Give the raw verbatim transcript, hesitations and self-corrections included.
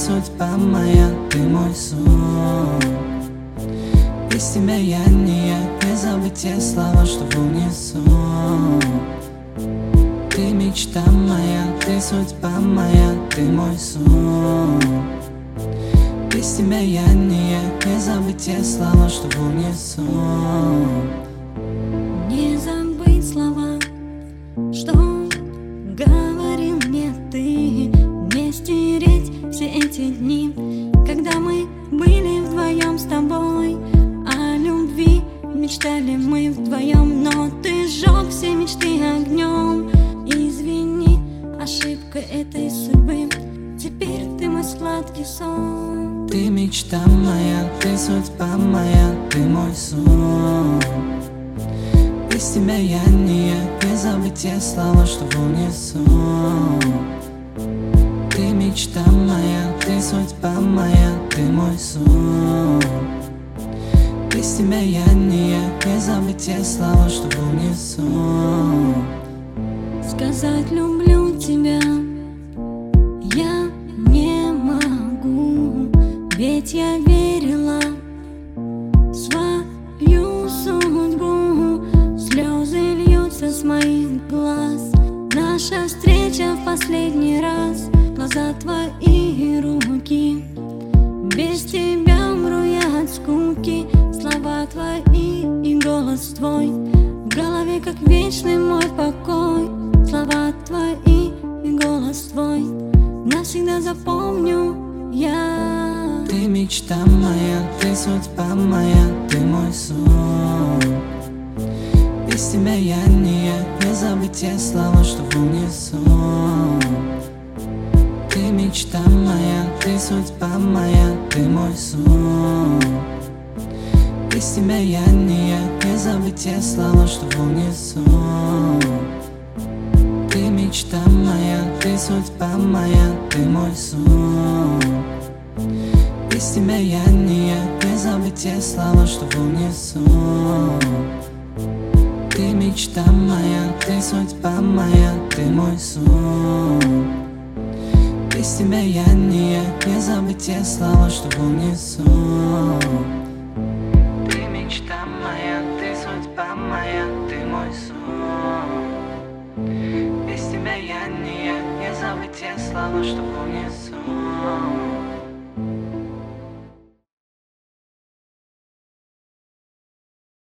судьба моя, ты мой сон. Без тебя я не я, не забыть те слова, что в унисон. Ты мечта моя, ты судьба моя, ты мой сон. Без тебя я не я, не забыть те слова, что в унисон. Не забыть слова, что говорил мне ты. Не стереть все эти дни, когда мы были вдвоем с тобой. О любви мечтали мы вдвоем, но ты сжег все мечты огнем. Извини, ошибка этой судьбы, теперь ты мой сладкий сон. Ты мечта моя, ты судьба моя, ты мой сон. Без тебя я не я, не забыть те слова, что в унисон. Ты мечта моя, ты судьба моя, ты мой сон. Без тебя я не я, не забыть те слова, что в унисон. Сказать люблю тебя я не могу, ведь я верила в свою судьбу. Слезы льются с моих глаз, наша встреча в последний раз. Глаза твои, руки, без тебя умру я от скуки. Слова твои и голос твой, в голове как вечный мой покой. Слова твои и голос твой, навсегда запомню я. Ты мечта моя, ты судьба моя, ты мой сон. Без тебя я не я, не забыть те слова, что в унисон. Ты мечта моя, ты судьба моя, ты мой сон. Без тебя я не я, не забыть те слова, что в унисон. Ты мечта моя, ты судьба моя, ты мой сон. Без тебя я не я, не забыть те слова, что в унисон. Ты мечта моя, ты судьба моя, ты мой сон. Без тебя я не я, не забыть те слова, что в унисон. Ты мечта моя, ты судьба моя, ты мой сон. Без тебя я не я, не забыть те слова, что в унисон.